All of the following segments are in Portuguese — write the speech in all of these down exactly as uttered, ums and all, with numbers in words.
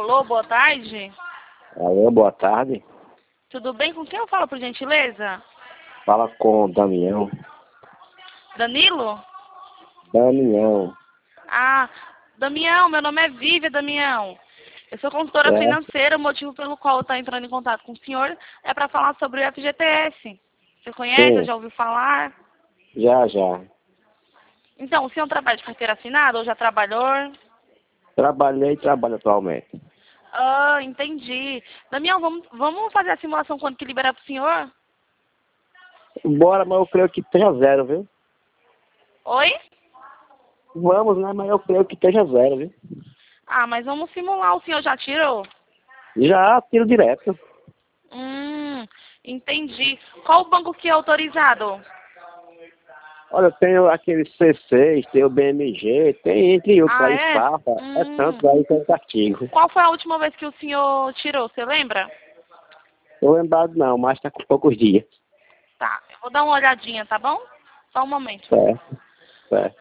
Alô, boa tarde. Alô, boa tarde. Tudo bem? Com quem eu falo, por gentileza? Fala com o Damião. Danilo? Damião. Ah, Damião, meu nome é Vívia, Damião. Eu sou consultora É, financeira, o motivo pelo qual eu estou entrando em contato com o senhor é para falar sobre o F G T S. Você conhece? sim, Já ouviu falar? já, já. Então, o senhor trabalha de carteira assinada ou já trabalhou? Trabalhei e trabalho atualmente. Ah, entendi. Damião, vamos, vamos fazer a simulação quando que liberar para o senhor? Bora, mas eu creio que esteja zero, viu? Oi? Vamos, né? Mas eu creio que esteja zero, viu? Ah, mas vamos simular. O senhor já tirou? Já tiro direto. Hum, entendi. Qual o banco que é autorizado? Olha, eu tenho aquele C seis, tem o B M G, tem entre outros Ah, aí, é? Safra, é Hum. tanto aí que eu castigo. Qual foi a última vez que o senhor tirou? Você lembra? Tô lembrado não, mas tá com poucos dias. Tá, eu vou dar uma olhadinha, tá bom? Só um momento. Certo, certo.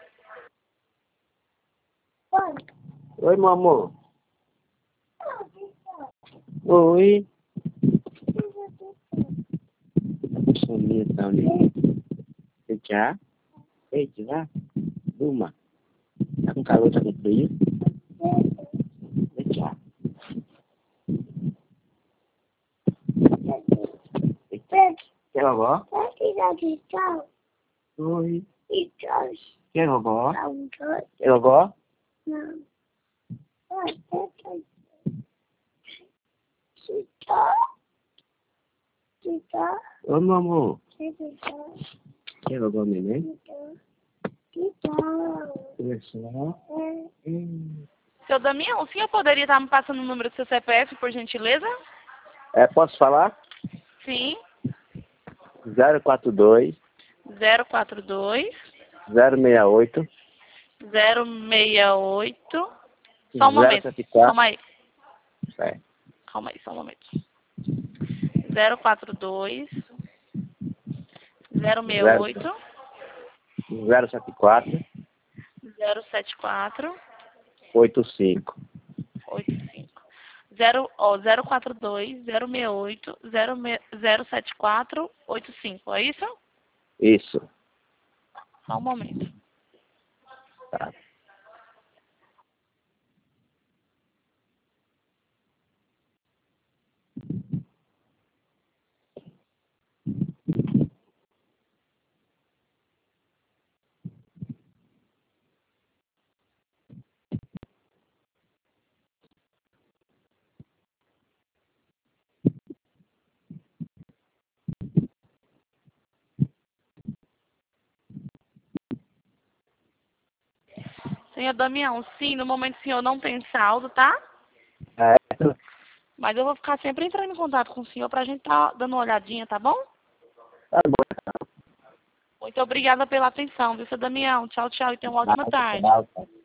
Oi, meu amor. Oi. Soninha tá ali. Já? Ei, já? Uma. Tá com calor, tá com frio? Já. Quer vovó? Oi. Quer vovó? Quer vovó? Oi, meu amor. Quer vovó, neném? Começou. Hum. Seu Damião, o senhor poderia estar me passando o número do seu C P F, por gentileza? É, posso falar? Sim. zero quatro dois, zero quatro dois, zero seis oito, zero seis oito. Só um zero momento. sete quatro. Calma aí. É. Calma aí, só um momento. zero quatro dois, zero seis oito, zero sete quatro, zero sete quatro, oito cinco. oito cinco. Zero, ó, zero quatro dois, zero seis oito, zero sete quatro, oito cinco. É isso? Isso. Só um momento. Tá. Senhor Damião, sim, no momento o senhor não tem saldo, tá? É. Mas eu vou ficar sempre entrando em contato com o senhor pra gente tá dando uma olhadinha, tá bom? Tá bom. Muito obrigada pela atenção, viu, seu Damião? Tchau, tchau e tenha uma ótima tarde. Tchau, tchau.